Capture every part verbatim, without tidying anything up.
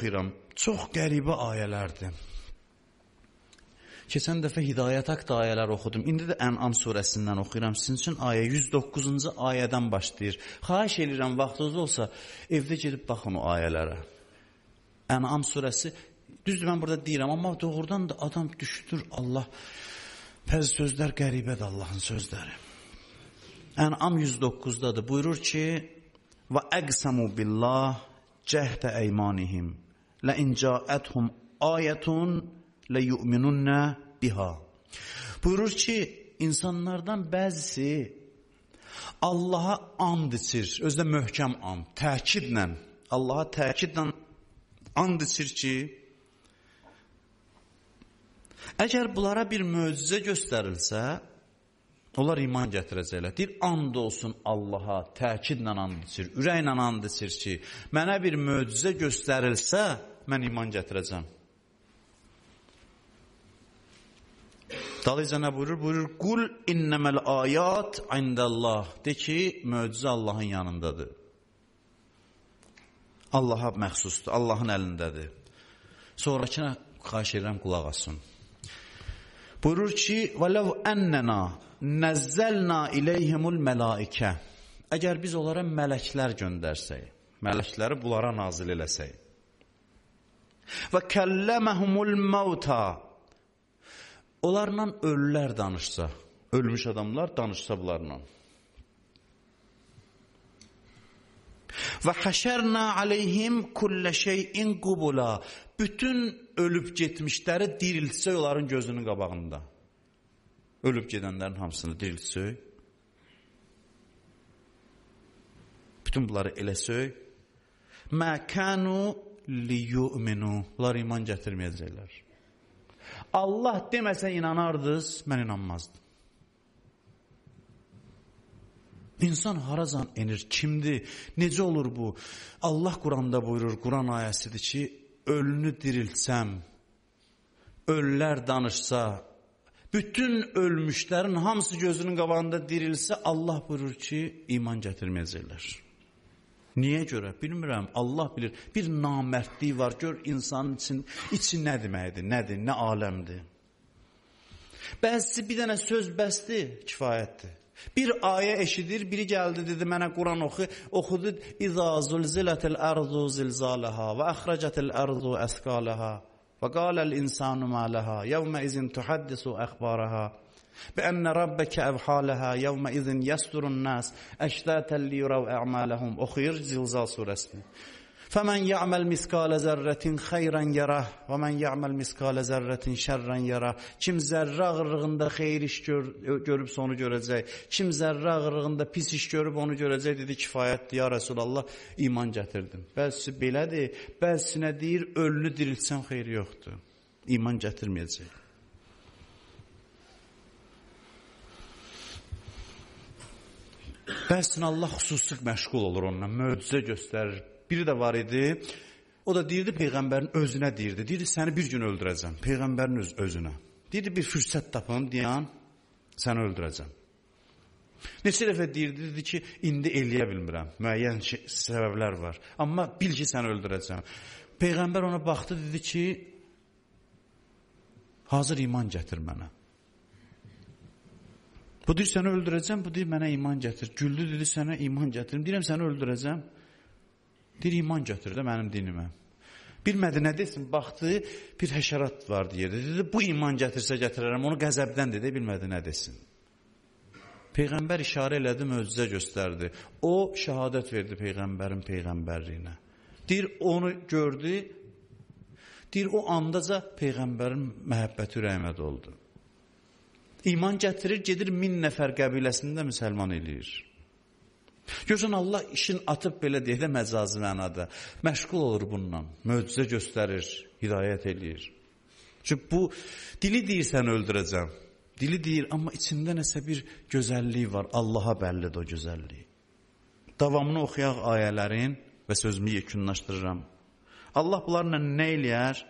oxuyuram. Çox qəribə ayələrdir. Keçən dəfə Hidayət Haqq ayələr oxudum. İndi də Ən'am surəsindən oxuyuram. Sizin üçün ayə yüz doqquzuncu ayədən başlayır. Xahiş edirəm, vaxtınız olsa evdə gedib baxın o ayələrə. Ən'am surəsi, düzdür mən burada deyirəm, amma doğrudan da adam düşdür Allah. Bəzi sözlər qəribədir Allahın sözləri. Ən'am yüz doqquzdadır. Buyurur ki, və əqsəmu billah cəhdə eymanihim lə incəəthum ayətun lə yu'minunnə biha. Buyurur ki, insanlardan bəzisi Allaha and içir, özdə möhkəm and, təkidlə, Allaha təkidlə and içir ki, əgər bunlara bir möcüzə göstərilsə, onlar iman gətirəcəklər. Deyir, and olsun Allaha, təkidlə and içir, ürəklə and içir ki, mənə bir möcüzə göstərilsə, mən iman gətirəcəm. Dalıca nə buyurur? Buyurur, qul innəməl ayat indəllah. De ki, möcüzə Allahın yanındadır. Allaha məxsusdur, Allahın əlindədir. Sonrakına xahiş edirəm, qulaq asın. Buyurur ki, vələv ennəna nəzzəlna iləyhimul mələikə. Əgər biz onlara mələklər göndərsək, mələkləri bunlara nazil eləsək. Və kəlləməhumul məvta. Onlarla ölülər danışsa, ölmüş adamlar danışsa bunlarla. Və həşərnə aleyhim kullə şeyin qubula. Bütün ölüb getmişləri diriltsək onların gözünün qabağında. Ölüb gedənlərin hamısını diriltsək. Bütün bunları eləsək. Mə kənu liyu'minu. Bunlar iman gətirməyəcəklər. Allah deməsə inanardınız, mən inanmazdım. İnsan haracan enir, kimdir, necə olur bu? Allah Quranda buyurur, Quran ayəsidir ki, ölünü diriltsəm, ölülər danışsa, bütün ölmüşlərin hamısı gözünün qabağında dirilsə, Allah buyurur ki, iman gətirməyəcəklər. Niyə görə? Bilmirəm, Allah bilir. Bir namərdlik var, gör insanın için, içi nə deməkdir, nədir, nə aləmdir. Bəzisi bir dənə söz bəsdir, kifayətdir. Bir ayə eşidir, biri gəldi, dedi, mənə Quran oxu, oxudu, İzâ zulzilətil ərzu zilzalaha və əxrəcətil ərzu əskalaha və qaləl insanu mələha, yevmə izin tuhaddisu əxbaraha. بأن ربك أبحالها يومئذ يستر الناس أشتاتا ليروا أعمالهم. Oxuyur Zilzal surəsini. فمن يعمل مثقال ذرة خيرا يره ومن يعمل مثقال ذرة شرا يره. Kim zərrə ağırlığında xeyir iş gör, görüb onu görəcək. Kim zərrə ağırlığında pis iş görüb onu görəcək. Dedi, kifayətdir ya Resulallah, iman gətirdim. Bəzisi belədir, bəzisinə deyir, ölünü diriltsən xeyri yoxdur. İman gətirməyəcək. Bəzən Allah xüsusi məşğul olur onunla, möcüzə göstərir. Biri də var idi, o da deyirdi Peyğəmbərin özünə deyirdi. Deyirdi, səni bir gün öldürəcəm, Peyğəmbərin öz, özünə. Deyirdi, bir fürsət tapın, deyən, səni öldürəcəm. Neçə dəfə deyirdi, dedi ki, indi eləyə bilmirəm, müəyyən şey, səbəblər var. Amma bil ki, səni öldürəcəm. Peyğəmbər ona baxdı, dedi ki, hazır iman gətir mənə. Bu deyir, səni öldürəcəm, bu deyir, mənə iman gətir. Güldü, dedi, sənə iman gətirim. Deyirəm, səni öldürəcəm. Deyir, iman gətir də mənim dinimə. Bilmədi, nə desin, baxdı, bir həşərat var deyirdi. Dedi, bu iman gətirsə gətirərəm, onu qəzəbdən dedi, bilmədi, nə desin. Peyğəmbər işarə elədi, möcüzə göstərdi. O, şəhadət verdi Peyğəmbərin Peyğəmbərliyinə. Deyir, onu gördü, deyir, o andaca Peyğəmbərin məhəbbəti ürəyimə doldu. İman gətirir, gedir min nəfər qəbiləsində müsəlman eləyir. Görsən, Allah işin atıb belə deyək də məcazi mənada. Məşğul olur bununla, möcüzə göstərir, hidayət eləyir. Çünki bu, dili deyir səni öldürəcəm. Dili deyir, amma içində nəsə bir gözəllik var. Allaha bəllidir o gözəllik. Davamını oxuyaq ayələrin və sözümü yekunlaşdırıram. Allah bunlarla nə eləyər?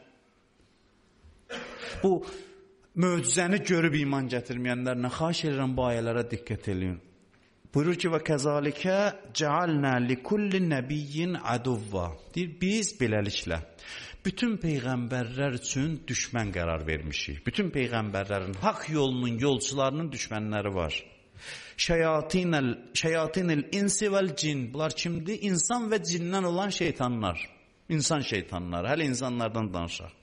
Bu, möcüzəni görüb iman gətirməyənlərlə xahiş edirəm bu ayələrə diqqət edin. Buyurur ki, və kəzalikə cəalnə likulli nəbiyyin əduvva. Deyir, biz beləliklə bütün peyğəmbərlər üçün düşmən qərar vermişik. Bütün peyğəmbərlərin, haqq yolunun yolçularının düşmənləri var. Şeyatinəl, şeyatinəl insi vəl cin. Bunlar kimdir? İnsan və cindən olan şeytanlar. İnsan şeytanları. Hələ insanlardan danışaq.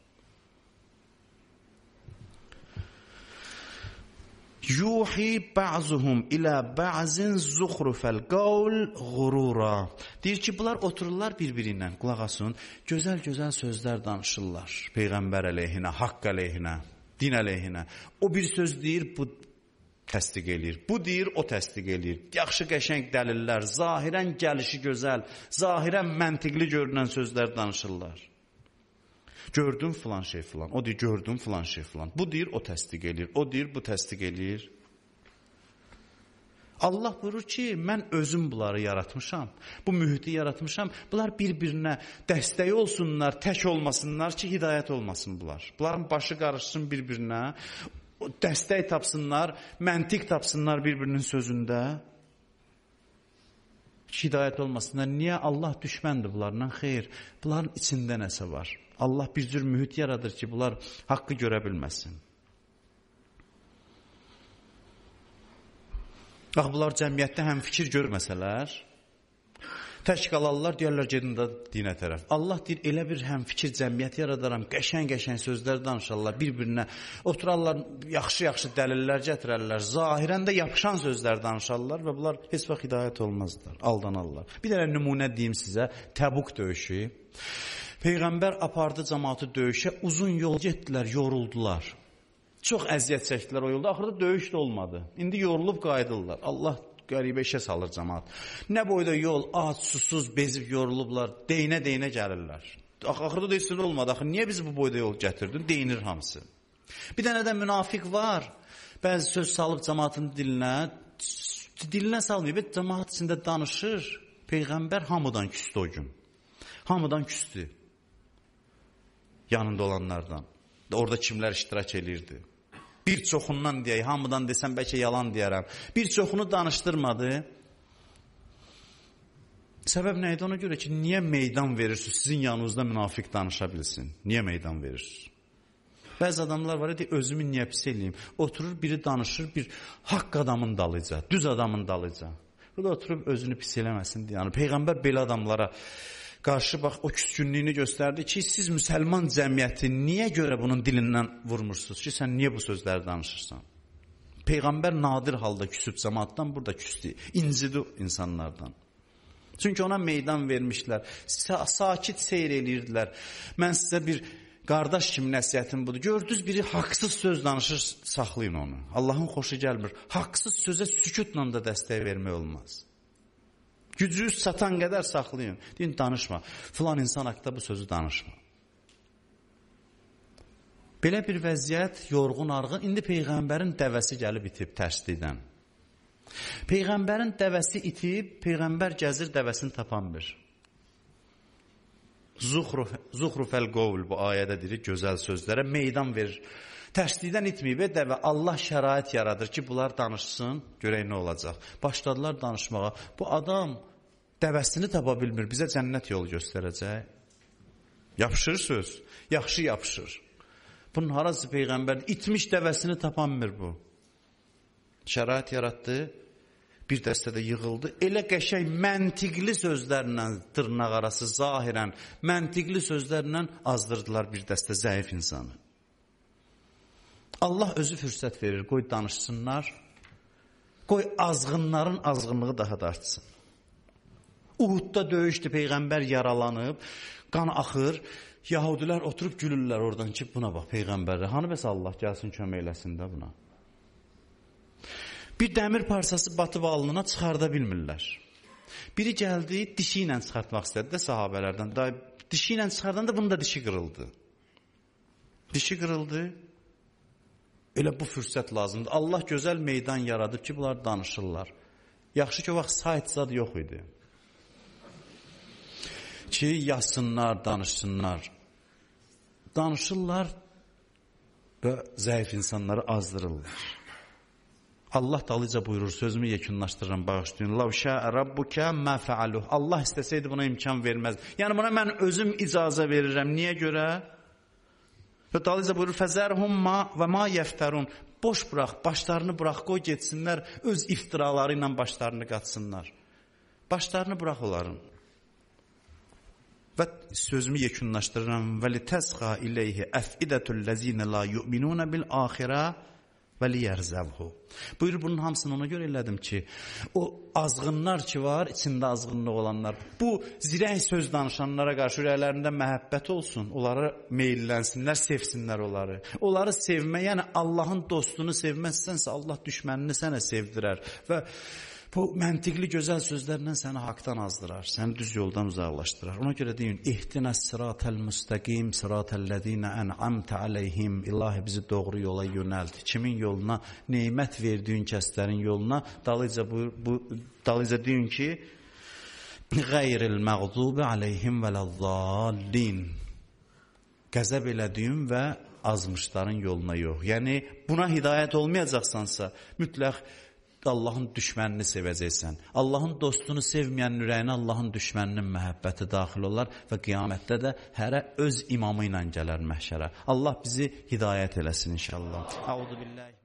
Yuhi ba'zuhum ila ba'zin zuhrufal qawl ghurura. Deyir ki, bunlar otururlar bir-birindən, qulaq asın, gözəl-gözəl sözlər danışırlar. Peyğəmbər əleyhinə, haqq əleyhinə, din əleyhinə. O bir söz deyir, bu təsdiq eləyir. Bu deyir, o təsdiq eləyir. Yaxşı qəşəng dəlillər, zahirən gəlişi gözəl, zahirən məntiqli görünən sözlər danışırlar. Gördüm filan şey filan. O deyir, gördüm filan şey filan. Bu deyir, o təsdiq eləyir. O deyir, bu təsdiq eləyir. Allah buyurur ki, mən özüm bunları yaratmışam. Bu mühiti yaratmışam. Bunlar bir-birinə dəstək olsunlar, tək olmasınlar ki, hidayət olmasın bunlar. Bunların başı qarışsın bir-birinə. Dəstək tapsınlar, məntiq tapsınlar bir-birinin sözündə. Hidayət olmasınlar. Niyə? Allah düşməndir bunlarla? Xeyr. Bunların içində nəsə var. Allah bir cür mühit yaradır ki, bunlar haqqı görə bilməsin. Bax, bunlar cəmiyyətdə həm fikir görməsələr, tək qalarlar, deyərlər, gedin də dinə tərəf. Allah deyir, elə bir həm fikir cəmiyyət yaradaram, qəşən-qəşən sözlər danışarlar, bir-birinə oturarlar, yaxşı-yaxşı dəlillər gətirərlər, zahirən də yapışan sözlər danışarlar və bunlar heç vaxt hidayət olmazlar, aldanarlar. Bir dənə nümunə deyim sizə, Təbuk döyüşü. Peyğəmbər apardı cəmaatı döyüşə, uzun yol getdilər, yoruldular. Çox əziyyət çəkdilər o yolda, axırda döyüş də olmadı. İndi yorulub qayıdırlar. Allah qəribə işə salır cəmaat. Nə boyda yol, ac, susuz, bezib yorulublar, deynə-deynə gəlirlər. Axırda da üstündə olmadı, axı niyə bizi bu boyda yol gətirdin? Deyinir hamısı. Bir dənə də münafiq var, bəzi söz salıb cəmaatın dilinə, dilinə salmayıb, cəmaat içində danışır. Peyğəmbər hamıdan küstü o gün. Hamıdan küstü. Yanında olanlardan. Orada kimlər iştirak eləyirdi. Bir çoxundan deyək, hamıdan desəm bəlkə yalan deyərəm. Bir çoxunu danışdırmadı. Səbəb nə idi? Ona görə ki, niyə meydan verirsiniz? Sizin yanınızda münafiq danışa bilsin. Niyə meydan verirsiniz? Bəzi adamlar var, deyək, özümü niyə pis eləyim? Oturur, biri danışır, bir haqq adamın dalıca, düz adamın dalıca. Bu da oturub özünü pis eləməsin. Yəni, Peyğəmbər belə adamlara qarşı bax, o küskünlüyünü göstərdi ki, siz müsəlman cəmiyyəti niyə görə bunun dilindən vurmursunuz ki, sən niyə bu sözləri danışırsan? Peyğəmbər nadir halda küsüb cəmaatdan, burada küstü, incidi insanlardan. Çünki ona meydan vermişlər, sa sakit seyr eləyirdilər. Mən sizə bir qardaş kimi nəsiyyətim budur. Gördünüz, biri haqsız söz danışır, saxlayın onu. Allahın xoşu gəlmir. Haqsız sözə sükutla da dəstək vermək olmaz. Gücünüz satan qədər saxlayın. Deyin, danışma. Filan insan haqqında bu sözü danışma. Belə bir vəziyyət, yorğun arğın, indi Peyğəmbərin dəvəsi gəlib itib tərslikdən. Peyğəmbərin dəvəsi itib, Peyğəmbər gəzir, dəvəsini tapanmır. Zuhrufəl qovl bu ayədə deyir, gözəl sözlərə meydan verir. Tərslikdən itməyib dəvə, Allah şərait yaradır ki, bunlar danışsın, görək nə olacaq. Başladılar danışmağa. Bu adam dəvəsini tapa bilmir, bizə cənnət yolu göstərəcək. Yapışır söz, yaxşı yapışır. Bunun harası Peyğəmbər, itmiş dəvəsini tapanmır bu. Şərait yaratdı, bir dəstədə yığıldı. Elə qəşəng, məntiqli sözlərlə, dırnaq arası, zahirən, məntiqli sözlərlə azdırdılar bir dəstə zəif insanı. Allah özü fürsət verir, qoy danışsınlar, qoy azğınların azğınlığı daha da artsın. Uhudda döyüşdü, Peyğəmbər yaralanıb, qan axır, Yahudilər oturub gülürlər oradan ki, buna bax Peyğəmbərə, hanı bəs Allah gəlsin kömək eləsin də buna. Bir dəmir parçası batıb alnına çıxarda bilmirlər. Biri gəldi, dişi ilə çıxartmaq istədi də sahabələrdən, dişi ilə çıxardanda bunun da dişi qırıldı. Dişi qırıldı. Elə bu fürsət lazımdır. Allah gözəl meydan yaradıb ki, bunlar danışırlar. Yaxşı ki, o vaxt sayt zad yox idi. Ki, yazsınlar, danışsınlar. Danışırlar və zəif insanları azdırırlar. Allah dalıca buyurur, sözümü yekunlaşdırıram, bağışlayın. Lav şəə rabbuka ma fa'aluh. Allah istəsəydi buna imkan verməz. Yəni buna mən özüm icazə verirəm. Niyə görə? Və dalıca buyurur, fəzərhum ma və ma yəftərun. Boş bırax, başlarını bırax, qoy getsinlər, öz iftiraları ilə başlarını qatsınlar. Başlarını bırax onların. Və sözümü yekunlaşdırıram. Və litəsğa ileyhi əfidətul ləzinə la yu'minuna bil axirə və liyərzəvhu. Buyurur, bunun hamısını ona görə elədim ki, o azğınlar ki var, içində azğınlıq olanlar, bu zirək söz danışanlara qarşı ürəklərində məhəbbət olsun, onları meyillənsinlər, sevsinlər onları. Onları sevmə, yəni Allahın dostunu sevməzsənsə, Allah düşmənini sənə sevdirər və bu məntiqli gözəl sözlərlə səni haqdan azdırar, səni düz yoldan uzaqlaşdırar. Ona görə deyin, İhdinəs sıratəl müstəqim, sıratəl-ləzinə ən'amtə aleyhim. İlahi bizi doğru yola yönəlt. Kimin yoluna, neymət verdiyin kəslərin yoluna, dalıca, bu, bu, dalıca deyin ki, Qeyril məğdubi aleyhim vələzzallin. Qəzəb elədiyin və azmışların yoluna yox. Yəni, buna hidayət olmayacaqsansa, mütləq Allahın düşmənini sevəcəksən. Allahın dostunu sevməyən ürəyinə Allahın düşməninin məhəbbəti daxil olar və qiyamətdə də hərə öz imamı ilə gələr məhşərə. Allah bizi hidayət eləsin inşallah. Əuzu billahi